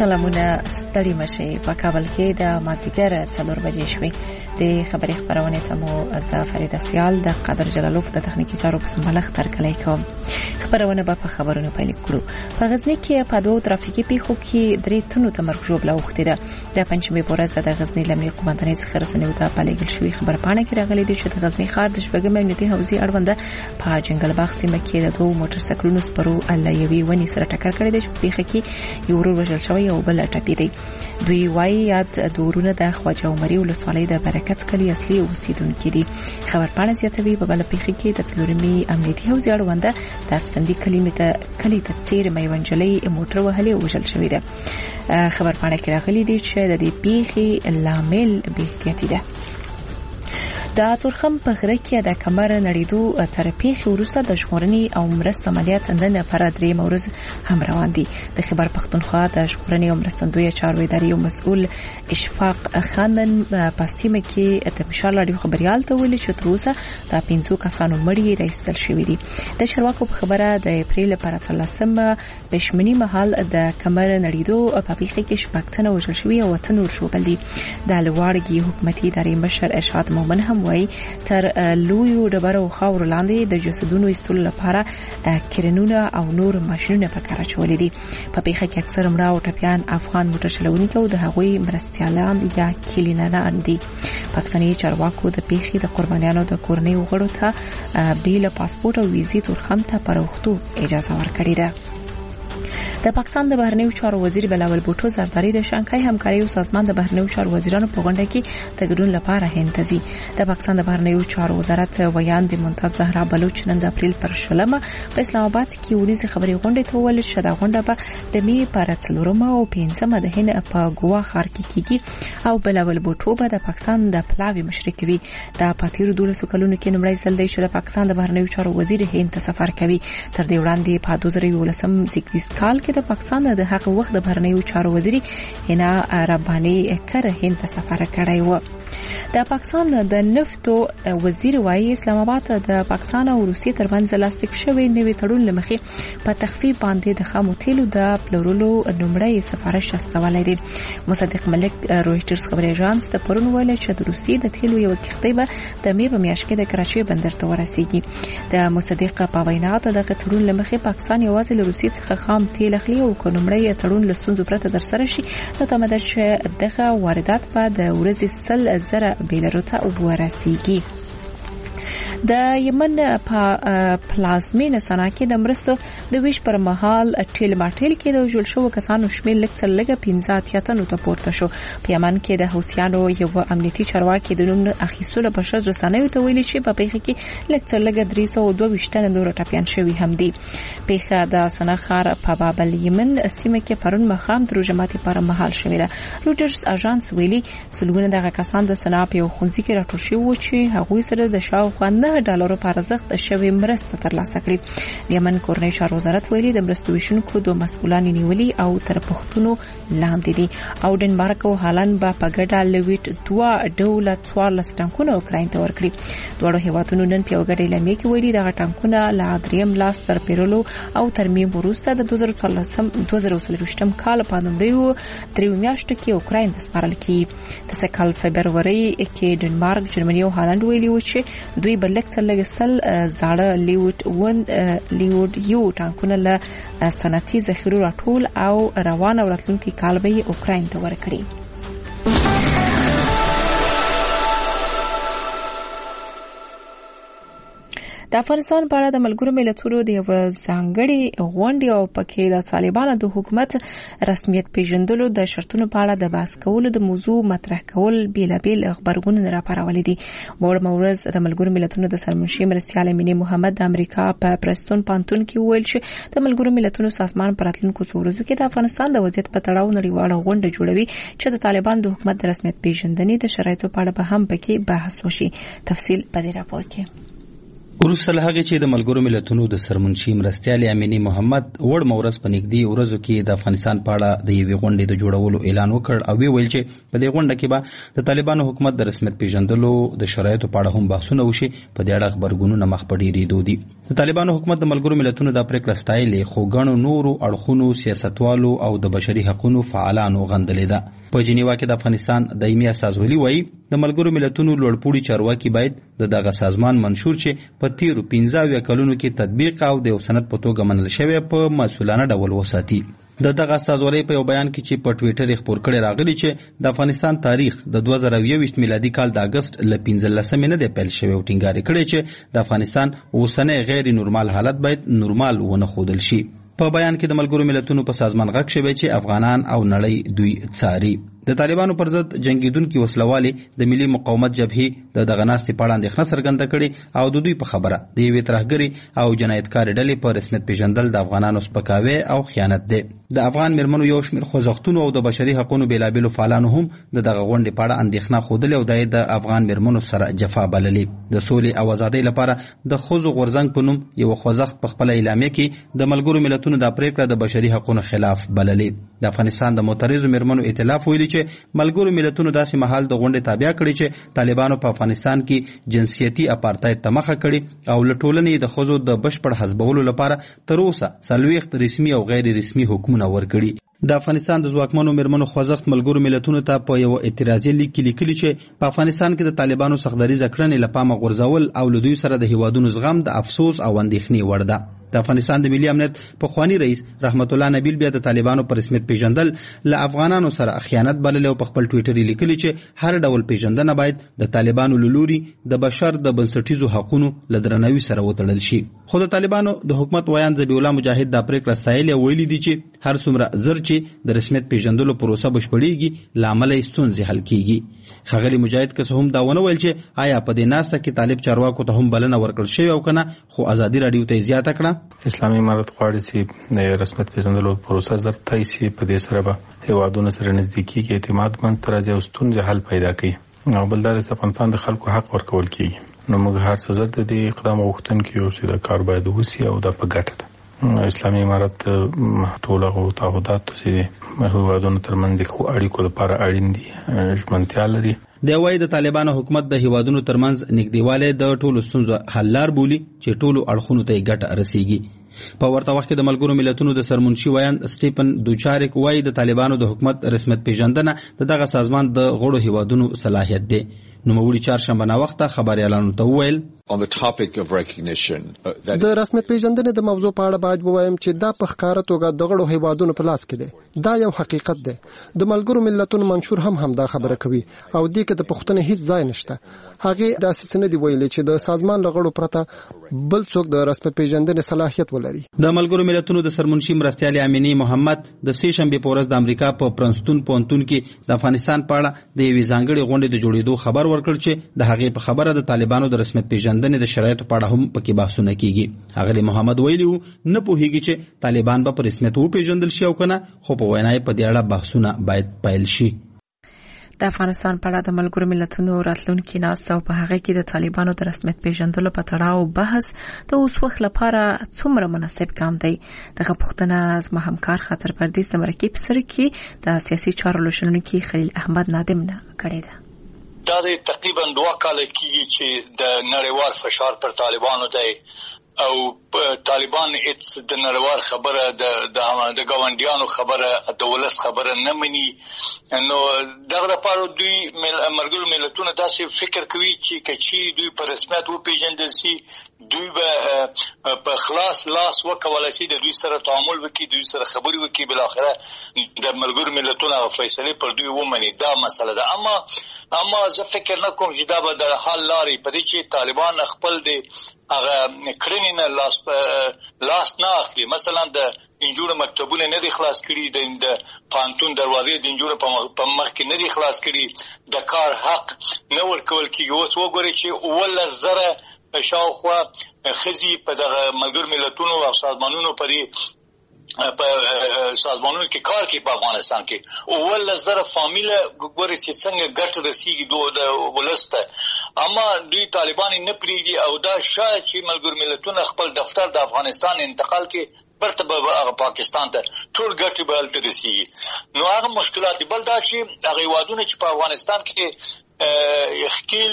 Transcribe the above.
سلامونه ستړي مشي په کابل کې د مازیګر 4 بجې شوې د خبري خبرونه ته مو از فرید سیال د قادر جلالوف د تخنیکی چارو په سمبالښت ترکلای کوم خبرونه په خبرونه پیل کړو په غزنی کې په دوه ترافیکي پیښو کې 3 تنو تمرکز جوړ وخته ده د پنځمې پورز د غزنی لمنی قومندانۍ څخه رسنیو ته پالېګل شوې خبر پاڼه کې راغلي دي چې د غزنی ښار د شپږم امنیتي حوزې اړوند په جنگل باغ سیمه کې د دوه موټر سایکلونو سپرو الایوي ونی سره ټکر کړی دی چې پیښه کې یو ورور وژل شوی او بل ټپي دی دوی وايي یاد دورونه د خواجه عمري ولسوالۍ د برکت کلی اصلي اوسیدونکو دي خبر پاڼه زیاتوي په بل پیښه کې د څلورمي امنیتي حوزې اړوند د اسفندي کلی ته تیر میونجلې موټر وهلې او وژل شوی دی خبر پاڼه کې راغلي دي چې د دې پیښې لامل بې احتیاطي ده د تورخم په غره کې د کمر نړیدو تر پیښې وروسته د ژغورنې او مرستو عملیات څنګه پر درې مورز هم روان دي د خبر پښتونخوا د ژغورنې او مرستندوی چارو ادارې او مسؤل اشفاق خانن په سیمه کې د مشال اړیو خبريال ته ویلي چې تر اوسه د 5 کسانو مړی راځل شوی دي د چارواکو په خبره د اپریل پر 13 پښمنی مهال د کمر نړیدو په پیښه کې شپږتنه وژل شوی او تنور شو بل دي د لوړګي حکومتي ادارې مشر ارشاد مومن هم وای تر لویو ډبرو خاور لاندې د جسدونو ایستلو لپاره کرنونه او نور ماشينونه په کار اچولې دي په پیښه کې اکثر مړه او ټپيان افغان موټر چلونکي او د هغوی مرستيالان یا کلینانان دي پاکستاني چارواکو د پیښې د قربانیانو د کورنۍ وګړو ته بیل پاسپورت او ویزې تورخم ته پروختو اجازه ورکړې ده د پاکستان د بهرنیو چارو وزیر بلاول بوټو زرداری د شانګهای همکاري او سازمان د بهرنیو چارو وزیرانو په غونډه کې د ګډون لپاره هند ته ځي د پاکستان د بهرنیو چارو وزارت ویان د منتظر زهرا بلوچ نن د اپریل پر 16 په اسلام آباد کې ورځ خبري غونډه ته ول چې د غونډه په د می پر 4 او 5 د هند په ګوا ښار کې کیږي او بلاول بوټو به د پاکستان د پلاوی مشرک وي د پاتیرو 12 کلونو کې نمړی سل دی چې د پاکستان د بهرنیو چارو وزیر هند ته سفر کوي تر دې وړاندې په 2019 زیږدیز کال کې د پاکستان د هغه وخت د بهرنیو چارو وزیر هنا رباني کر هند ته سفر کړی و د پاکستان د نفتو وزیر وايي اسلام آباد د پاکستان او روسیې ترمنځ لاسلیک شوی نوې تړون لمخې په تخفیف باندې د خامو تیلو د پلورلو نمړی سفارش استولای دی مصدق ملک رويټرز خبري اژانس ته پرون ویل چې د روسیې د تیلو یو کښتۍ به د می په میاشت کې د کراچۍ بندر ته ورسیږي د مصدق په وینا ته د تړون لمخې پاکستان یوازې له روسیې څخه خام تیل اخلي او نمړی تړون له ستونزو پرته در سره شي نو تمه ده چې دغه واردات په د ورځې 100,000 بیلرو ته ورسیږي د یمن په پلازمینه سنا کې د مرستو د ویش پر مهال ټیل ماټیل کې د جوړ شو کسانو شمیر لکه 15 تنو ته پورته شو په یمن کې د حوثیانو یو امنیتي چارواکي د نوم اخیستلو په شرط رسنیو ته ویلي چې په پیښه کې لکه 322 تنه نور ټپيان شوی هم دي پیښه د سنا خار په بابل یمن سیمه کې پرون مخام د جماعتي پر مهال شوی ده رويټرز اژانس ویلي سلګونه دغه کسان د سنا په خونځي کې راټول شوی و چې هغوی سره د شاوخوا $9 په ارزښت شوی مرسته ترلاسه کړې د یمن کورنۍ چارو وزارت ویلي د مرستو ویشونکو دوه مسؤلان نیولي او تر پښتونو لاندې دي او ډنمارک او هالند په پګډا لویټ 2 ډوله 14 ټانکونه اوکراین ته ورکړي دوه هیوادونو نن په وګړي لمې کې ویلي د ټانکونه لا دریم لاس تر پیرلو او ترمیم وروسته د 2014 کال په نومبر 3 میاشتو کې اوکراین ته سپارل کیږي د سکهال فبرवरी کې ډنمارک جرمني او هالند ویلي و چې دوی بلک لګسل زاړه لیوډ یو ټانکونه له صنعتي ذخیرو راټول او روان او راتلونکي کال به اوکراین ته ورکړي د افغانستان په اړه د ملګرو ملتونو د یو ځانګړي غونډې او پکې د طالبانو د حکومت رسمیت پیژندلو د شرطونو په اړه د بحث کولو د موضوع مطرح کول بیلابیل خبرونه راپارولې دي مورز د ملګرو ملتونو د سرمنشي مرستيال امینه محمد د امریکا په پرستون پانتون کې ویل چې د ملګرو ملتونو سازمان پر راتلونکو څو ورځو کې د افغانستان د وضعیت په تړاو نړیواله غونډه جوړوي چې د طالبان د حکومت د رسمیت پیژندنې د شرایطو په اړه به هم پکې بحث وشي تفصیل په دې راپور کې وروسته له هغې چې د ملګرو ملتونو د سرمنشي مرستیال امینی محمد وړ مورز په نږدې ورځو کې د افغانستان په اړه د یوې غونډې د جوړولو اعلان وکړ او ویل چې په دې غونډه کې به د طالبانو حکومت د رسمیت پیژندلو د شرایطو په اړه هم بحثونه وشي. په دې اړه خبرګونونه مخ په ډیرېدو دي. د طالبانو حکومت د ملګرو ملتونو د پریکړه ستایلې، خو ګڼو نورو اړخونو، سیاستوالو او د بشري حقوقو فعالانو غندلې ده. په جنیوا کې د افغانستان دایمي استازولي وایي د ملګرو ملتونو لوړپوړي چارواکي باید د دغه سازمان منشور چې په تیرو 15 کلونو کې تطبیق او د یو سند په توګه منل شوی په مسؤلانه ډول وساتي. د دغه استازولۍ په یو بیان کې چې په ټویټر خپور کړی راغلی چې د افغانستان تاریخ د 2021 میلادي کال د اگست ل 15 نه دی پیل شوی او ټینګار کړی چې د افغانستان اوسنی غیر نورمال حالت باید نورمال ونه ښودل شي. په بیان کې د ملګرو ملتونو په سازمان غږ شوی چې افغانان او نړۍ دوی څاري. د طالبانو پر ضد جنگیدونکو وسلوالې د ملي مقاومت جبهې د دغه ناستې په اړه اندېښنه څرګنده کړې او د دوی په خبره د یوې ترهګرې او جنایتکارې ډلې په رسمیت پیژندل د افغانانو سپکاوی او خیانت دی. د افغان میرمنو یو شمېر خوځښتونو او د بشري حقوقو بېلابېلو فعالانو هم د دغه غونډې په اړه اندېښنه ښودلې او دا یې د افغان میرمنو سره جفا بللې. د سولې او ازادۍ لپاره د ښځو غورځنګ په نوم یو خوځښت په خپله اعلامیه کې د ملګرو ملتونو دا پرېکړه د بشري حقوقو خلاف بللې. د افغانستان د معترضو میرمنو ائتلاف ویلي چې ملګرو ملتونو داسې مهال د غونډې تابع کړي چې طالبانو په افغانستان کې جنسیتي اپارتاید ته مخه کړي او له ټولنې د ښځو د بشپړ حذفولو لپاره تر اوسه 40 رسمي او غیر رسمي حکمونه ورکړي. د افغانستان د ځواکمنو میرمنو خوځښت ملګرو ملتونو ته په یو اعتراضي لیک کې لیکلي چې په افغانستان کې د طالبانو سختدریزه کړنې له پامه غورځول او له دوی سره د هیوادونو زغم د افسوس او اندېښنې وړ ده. د افغانستان د ملي امنیت پخوانی رئیس رحمت الله نبیل بیا د طالبانو پر رسمیت پیژندل له افغانانو سره خیانت بللی او په خپل ټویټر یې لیکلي چې هر ډول پیژندنه باید د طالبانو له لوري د بشر د بنسټیزو حقوقو له درناوي سره وتړل شي. خو د طالبانو د حکومت ویان ذبیح الله مجاهد دا پرېکړه ستایلې او ویلي دي چې هر څومره زر چې د رسمیت پیژندلو پروسه بشپړېږي له امله یې ستونزې حل کېږي. ښاغلي مجاهد که څه هم دا ونه ویل چې آیا په دې ناسته کې طالب چارواکو ته هم بلنه ورکړل شوې او که نه، خو ازادي راډیو ته یې زیاته کړه. اسلامي امارت غواړي چې د رسمیت پیژندلو پروسه زر طی شي، په دې سره به هیوادونو سره نزدیکي کې اعتماد منځته راځي او ستونزې حل پیدا کوي. او بل دا د افغانستان د خلکو حق ورکول کېږي. نو موږ هر څه زر د دې اقدام غوښتونکي یو چې دا کار باید وشي او دا په ګټه ده. اسلامي امارت ټول هغه تعهدات چې هیوادونو ترمنځ د ښو اړیکو لپاره اړین دي ژمنتیا لري. دی وايي د طالبانو حکومت د هیوادونو ترمنځ نږدېوالی د ټولو ستونزو حل لار بولي چې ټولو اړخونو ته یې ګټه رسیږي. په ورته وخت کې د ملګرو ملتونو د سرمنشي ویان سټیفن دوچاریک وايي د طالبانو د حکومت رسمیت پیژندنه د دغه سازمان د غړو هیوادونو صلاحیت دی. نوموړي چهارشنبه ناوخته خبريالانو ته وویل د رسمیت پیژندنې د موضوع په اړه باید ووایم چې دا په ښکاره توګه د غړو هیوادونو په لاس کې دی. دا یو حقیقت دی. د ملګرو ملتونو منشور هم دا خبره کوي او دې کې د پښتنې هیڅ ځای نشته. هغه داسې څه نه دی ویلي چې د سازمان له غړو پرته بل څوک د رسمیت پیژندنې صلاحیت ولري. د ملګرو ملتونو د سرمنشي مرستیال امینی محمد د سې شنبه په ورځ د امریکا په پرنسټون پوهنتون کې د افغانستان په اړه د یوې ځانګړې غونډې د جوړېدو خبر ورکړ چې د هغې په خبره د طالبانو د رسمیت پیژندنې د شرایطو په اړه هم پکې بحثونه کیږي. هغه محمد ویلي و نه پوهیږي چې طالبان به په رسمیت وپیژندل شي او کنه، خو په وینا یې په دې اړه بحثونه باید پیل شي. د افغانستان په اړه د ملګرو ملتونو راتلونکي ناسته او په هغه کې د طالبانو د رسمیت پیژندلو په تړاو بحث د اوس وخت لپاره څومره مناسب ګام دی. دغه پوښتنه زما همکار خاطر پردیس د مرکې په سر کې د سیاسي چارو لوشنونکي خلیل احمد نادم نه کړې ده. دا د تقریبا 2 کال کېږي چې د نړیوال فشار پر طالبانو دی او طالبان هیڅ د نړیوال خبره د ګاونډیانو خبره د ولس خبره نه مني. نو دغه لپاره دوی ملګرو ملتونو داسې فکر کوي چې کچې دوی په رسمیت وپیژندل شي، دوی به په خلاص لاس وکولای شي د دوی سره تعامل وکړي، دوی سره خبرې وکړي، بل اخره د ملګرو ملتونو فیصله پر دوی ومني. دا مسله ده. اما زه فکر نه کوم چې دا به د حل لارې په دې چې طالبان خپل د هغه کړنې نه لاس نه اخلي. مثلا د انجوړ مکتبونه نه دي خلاص کړي، د پانتون دروازې د انجوړ په مخ کې نه دي خلاص کړي، د کار حق نه ورکول کېږي. اوس وګورئ چې 10,000 شاوخوا ښځې په دغه ملګرو ملتونو او سازمانونو په سازمانونو کې کار کوي په افغانستان کې، 10,000 فامیله ګوري چې څنګه ګټه رسیږي د ولس ته. اما دوی طالبان نه پریږدي او دا شاید چې ملګرو ملتونو خپل دفتر د افغانستان انتقال کې برته پاکستان ته ټول ګټي به هلته رسیږي. نو هغه مشکلات بل دا چې هغه وادونه چې په افغانستان کې ښکیل